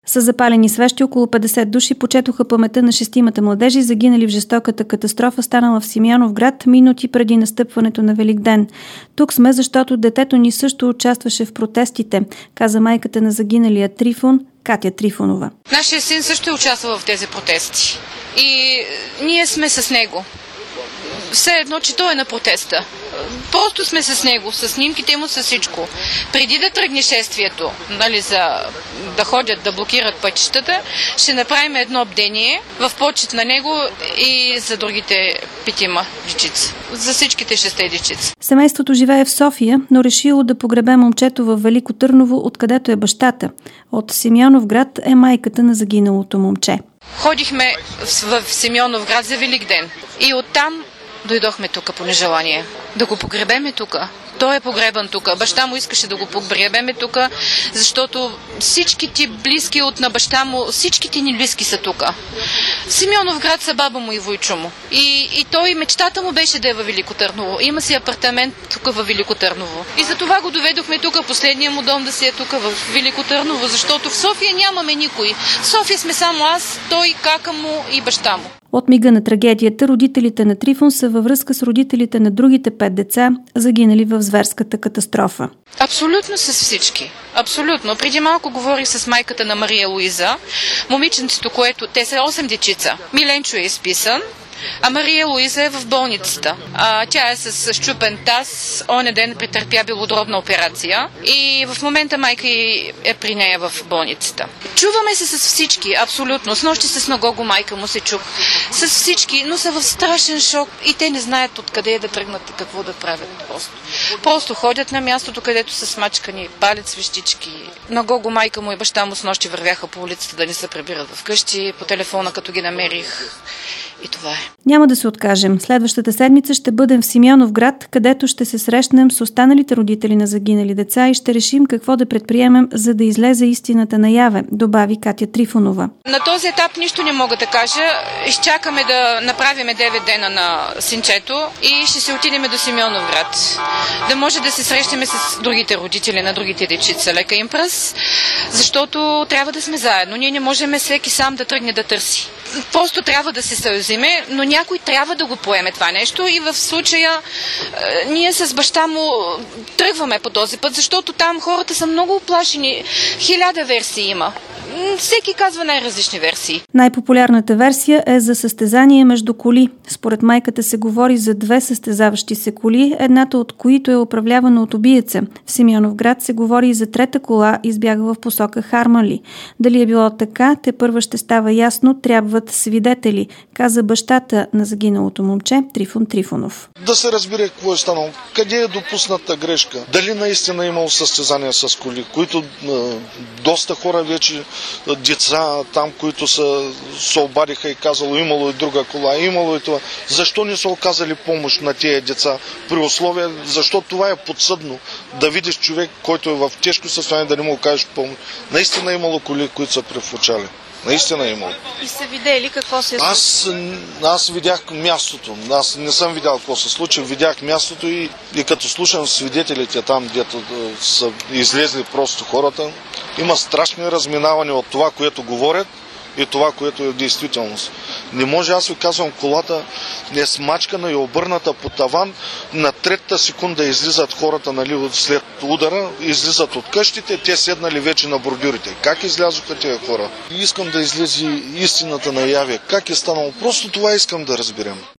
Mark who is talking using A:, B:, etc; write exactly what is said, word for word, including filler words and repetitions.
A: С запалени свещи около петдесет души почетоха паметта на шестимата младежи, загинали в жестоката катастрофа, станала в Симеоновград минути преди настъпването на Великден. Тук сме, защото детето ни също участваше в протестите, каза майката на загиналия Трифон, Катя Трифонова.
B: Нашия син също е участвал в тези протести и ние сме с него. Все едно, че той е на протеста. Просто сме с него, с снимките му, с всичко. Преди да тръгне шествието, нали, за да ходят, да блокират пътищата, ще направим едно бдение в почет на него и за другите петима дечица. За всичките шесте дечица.
A: Семейството живее в София, но решило да погребе момчето в Велико Търново, откъдето е бащата. От Симеоновград е майката на загиналото момче.
B: Ходихме в Симеоновград за Великден и оттам дойдохме тук по нежелание. Да го погребеме тук. Той е погребан тук. Баща му искаше да го погребеме тук, защото всичките близки от на баща му, всичките ни близки са тук. В Симеоновград са баба му и войчо му. И, и той, мечтата му беше да е във Велико Търново. Има си апартамент тук във Велико Търново. И за това го доведохме тук, последния му дом да си е тук в Велико Търново, защото в София нямаме никой. В София сме само аз, той, кака му и баща му.
A: От мига на трагедията родителите на Трифон са във връзка с родителите на другите пет деца, загинали в зверската катастрофа.
B: Абсолютно с всички. Абсолютно. Преди малко говорих с майката на Мария Луиза, момиченцето, което... Те са осем дечица. Миленчо е изписан, а Мария Луиза е в болницата. А, тя е с щупен таз. Оня ден претърпя белодробна операция и в момента майка е при нея в болницата. Чуваме се с всички, абсолютно. С нощи с Нагого майка му се чух. С всички, но са в страшен шок и те не знаят откъде е да тръгнат и какво да правят просто. Просто ходят на мястото, където са смачкани, палят свещички. Нагого майка му и баща му с нощи вървяха по улицата да не се прибират вкъщи, по телефона като ги намерих. И това е.
A: Няма да се откажем. Следващата седмица ще бъдем в Симеоновград, където ще се срещнем с останалите родители на загинали деца и ще решим какво да предприемем, за да излезе истината наяве, добави Катя Трифонова.
B: На този етап нищо не мога да кажа. Изчакаме да направим девет дена на синчето и ще се отидем до Симеоновград. Да може да се срещаме с другите родители на другите дечица, лека им пръс, защото трябва да сме заедно. Ние не можем всеки сам да тръгне да търси. Просто трябва да се съюзиме, но някой трябва да го поеме това нещо и в случая е, ние с баща му тръгваме по този път, защото там хората са много оплашени. Хиляда версии има. Всеки казва най-различни версии.
A: Най-популярната версия е за състезание между коли. Според майката се говори за две състезаващи се коли, едната от които е управлявана от убиеца. В Симеоновград се говори и за трета кола, избягала в посока Харманли. Дали е било така, те първа ще става ясно, трябват свидетели, каза бащата на загиналото момче Трифон Трифонов.
C: Да се разбере какво е станало, къде е допусната грешка, дали наистина е имало състезания с коли, които е, доста хора вече, деца там, които са се обадиха и казало имало и друга кола, имало и това. Защо не са оказали помощ на тези деца при условия, защото това е подсъдно да видиш човек, който е в тежко състояние, да не му окажеш помощ. Наистина е имало коли, които са префучали. Наистина е имало.
B: И са видели какво се е случило?
C: Аз, аз видях мястото. Аз не съм видял какво се случи. Видях мястото и, и като слушам свидетелите там, дето са излезли просто хората, има страшни разминавания от това, което говорят и това, което е действителност. Не може, аз ви казвам, колата е смачкана и обърната по таван. На третата секунда излизат хората, нали, след удара, излизат от къщите, те седнали вече на бордюрите. Как излязоха тези хора? Искам да излезе истината наяве. Как е станало? Просто това искам да разберем.